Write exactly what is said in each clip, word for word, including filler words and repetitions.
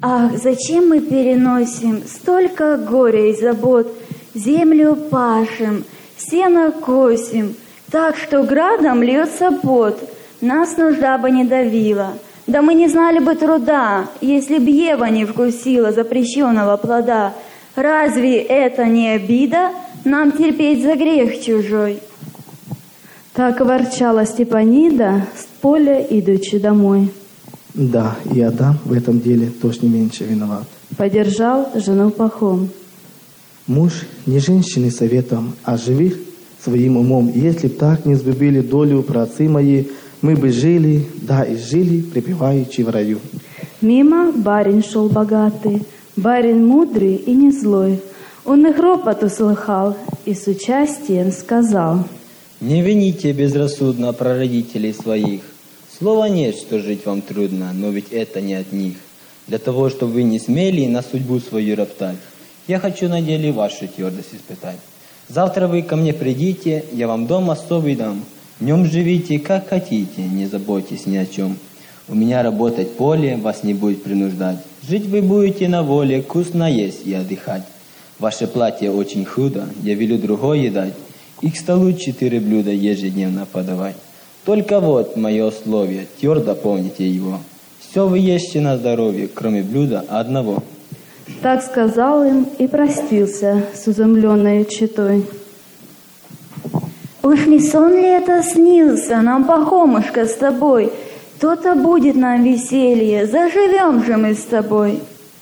Ах, зачем мы переносим столько горя и забот, землю пашем, сено косим, так что градом льется пот, нас нужда бы не давила. Да мы не знали бы труда, если б Ева не вкусила запрещенного плода. Разве это не обида нам терпеть за грех чужой? Так ворчала Степанида, с поля идучи домой. Да, и Адам в этом деле тоже не меньше виноват. Подержал жену Пахом. Муж не женщины советом, а живи своим умом. Если б так не сгубили долю праотцы мои, мы бы жили, да и жили, припеваючи в раю. Мимо барин шел богатый, барин мудрый и не злой. Он их ропот услыхал и с участием сказал: «Не вините безрассудно прародителей своих. Слова нет, что жить вам трудно, но ведь это не от них. Для того, чтобы вы не смели на судьбу свою роптать, я хочу на деле вашу твердость испытать. Завтра вы ко мне придите, я вам дом особый дам. В нем живите, как хотите, не заботьтесь ни о чем. У меня работать поле, вас не будет принуждать. Жить вы будете на воле, вкусно есть и отдыхать. Ваше платье очень худо, я велю другое дать, и к столу четыре блюда ежедневно подавать. Только вот мое условие, твердо помните его. Все вы ешьте на здоровье, кроме блюда одного». Так сказал им и простился с изумленной четой. Уж не сон ли это снился нам, Пахомушка, с тобой? То-то будет нам веселье, заживем же мы с тобой.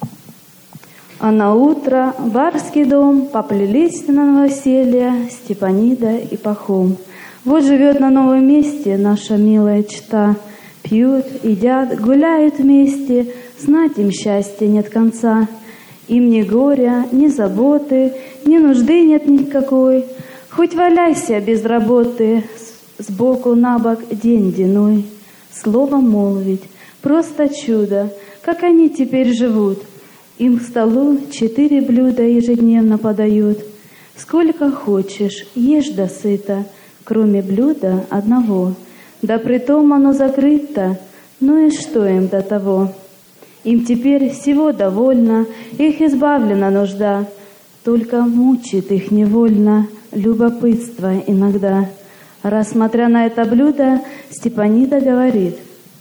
А на утро в барский дом поплелись на новоселье Степанида и Пахом. Вот живет на новом месте наша милая чета. Пьют, едят, гуляют вместе, знать им счастья нет конца. Им ни горя, ни заботы, ни нужды нет никакой. Хоть валяйся без работы, сбоку на бок день деной. Слово молвить, просто чудо, как они теперь живут. Им к столу четыре блюда ежедневно подают. Сколько хочешь, ешь до сыта, кроме блюда одного. Да притом оно закрыто, ну и что им до того? Им теперь всего довольно, их избавлена нужда. Только мучит их невольно любопытство иногда. Раз смотря на это блюдо, Степанида говорит: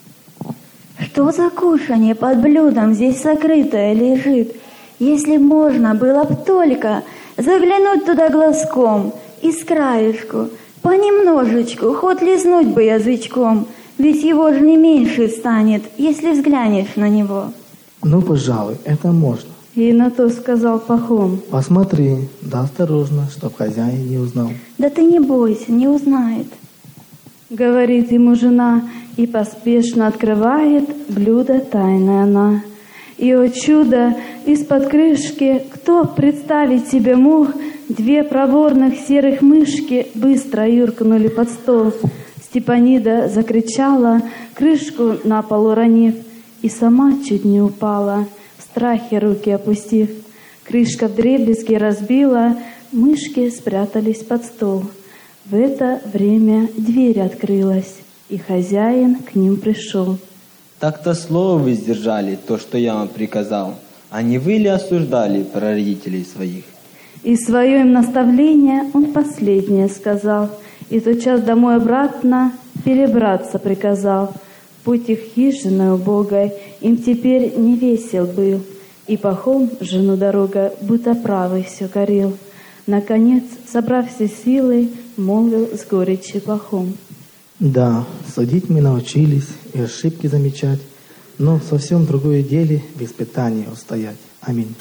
«Что за кушанье под блюдом здесь сокрытое лежит? Если можно было б только заглянуть туда глазком и с краешку, понемножечку, хоть лизнуть бы язычком, ведь его же не меньше станет, если взглянешь на него». Ну, пожалуй, это можно. И на то сказал Пахом: Посмотри, да осторожно, чтоб хозяин не узнал. «Да ты не бойся, не узнает». Говорит ему жена, и поспешно открывает блюдо тайное она. И, о чудо, из-под крышки, кто представить себе мог, две проворных серых мышки быстро юркнули под стол. Степанида закричала, крышку на пол уронив, и сама чуть не упала, в страхе руки опустив. Крышка вдребезги разбила, мышки спрятались под стол. В это время дверь открылась, и хозяин к ним пришел. «Так-то слово вы сдержали, то, что я вам приказал, а не вы ли осуждали прародителей своих?» И свое им наставление он последнее сказал, и тотчас домой обратно перебраться приказал. Путь их хижиной убогой им теперь не весел был, и Пахом жену дорога будто правой все корил. Наконец, собрав все силы, молвил с горечью Пахом: Да, судить мы научились и ошибки замечать, но в совсем другое деле в испытании устоять. Аминь.